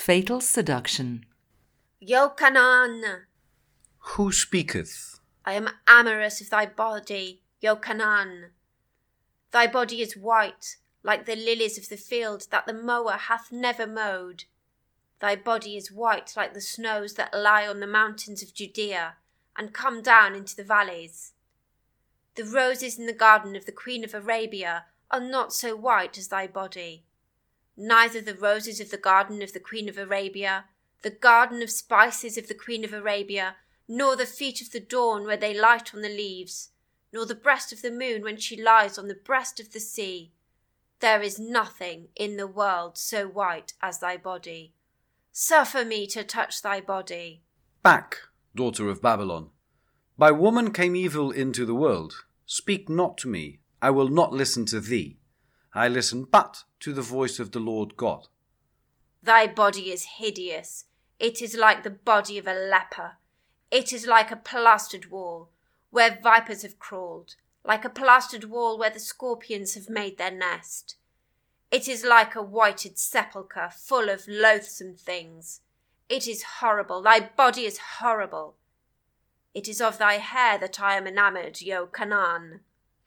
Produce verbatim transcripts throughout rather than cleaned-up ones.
Fatal seduction. Yochanan! Who speaketh? I am amorous of thy body, Yochanan. Thy body is white, like the lilies of the field that the mower hath never mowed. Thy body is white like the snows that lie on the mountains of Judea, and come down into the valleys. The roses in the garden of the Queen of Arabia are not so white as thy body. Neither the roses of the garden of the Queen of Arabia, the garden of spices of the Queen of Arabia, nor the feet of the dawn where they light on the leaves, nor the breast of the moon when she lies on the breast of the sea. There is nothing in the world so white as thy body. Suffer me to touch thy body. Back, daughter of Babylon. By woman came evil into the world. Speak not to me, I will not listen to thee. I listen but to the voice of the Lord God. Thy body is hideous. It is like the body of a leper. It is like a plastered wall, where vipers have crawled, like a plastered wall where the scorpions have made their nest. It is like a whited sepulchre full of loathsome things. It is horrible. Thy body is horrible. It is of thy hair that I am enamoured, Yochanan.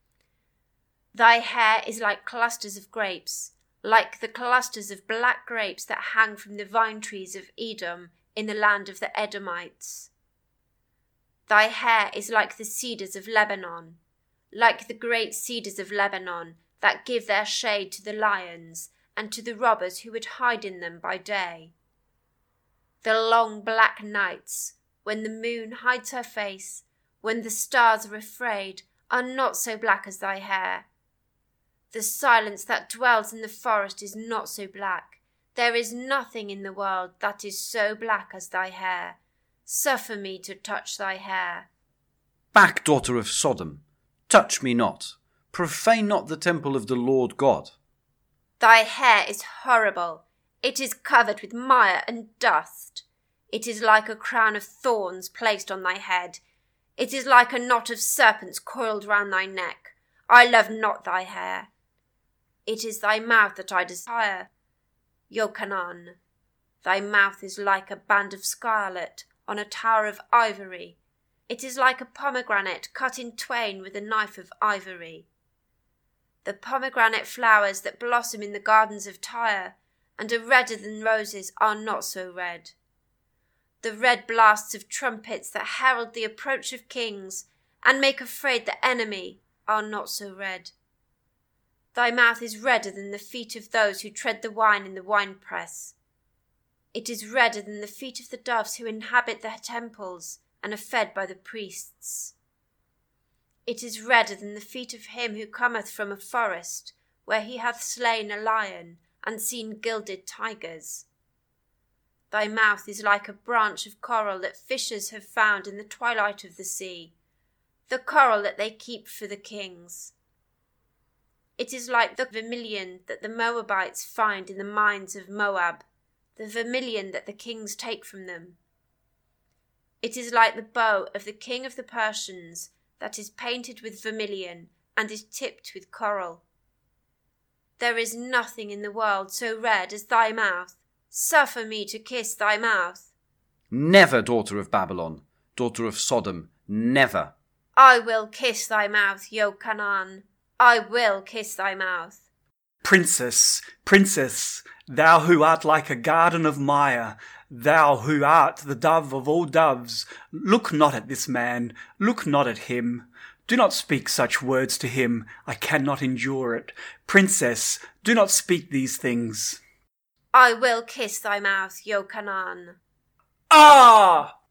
Thy hair is like clusters of grapes, like the clusters of black grapes that hang from the vine trees of Edom in the land of the Edomites. Thy hair is like the cedars of Lebanon, like the great cedars of Lebanon that give their shade to the lions and to the robbers who would hide in them by day. The long black nights, when the moon hides her face, when the stars are afraid, are not so black as thy hair. The silence that dwells in the forest is not so black. There is nothing in the world that is so black as thy hair. Suffer me to touch thy hair. Back, daughter of Sodom. Touch me not. Profane not the temple of the Lord God. Thy hair is horrible. It is covered with mire and dust. It is like a crown of thorns placed on thy head. It is like a knot of serpents coiled round thy neck. I love not thy hair. It is thy mouth that I desire, Yochanan. Thy mouth is like a band of scarlet on a tower of ivory. It is like a pomegranate cut in twain with a knife of ivory. The pomegranate flowers that blossom in the gardens of Tyre and are redder than roses are not so red. The red blasts of trumpets that herald the approach of kings and make afraid the enemy are not so red. Thy mouth is redder than the feet of those who tread the wine in the winepress. It is redder than the feet of the doves who inhabit the temples and are fed by the priests. It is redder than the feet of him who cometh from a forest, where he hath slain a lion and seen gilded tigers. Thy mouth is like a branch of coral that fishers have found in the twilight of the sea, the coral that they keep for the kings. It is like the vermilion that the Moabites find in the mines of Moab, the vermilion that the kings take from them. It is like the bow of the king of the Persians that is painted with vermilion and is tipped with coral. There is nothing in the world so red as thy mouth. Suffer me to kiss thy mouth. Never, daughter of Babylon, daughter of Sodom, never. I will kiss thy mouth, Yochanan. I will kiss thy mouth. Princess, princess, thou who art like a garden of mire, thou who art the dove of all doves, look not at this man, look not at him. Do not speak such words to him, I cannot endure it. Princess, do not speak these things. I will kiss thy mouth, Yochanan. Ah!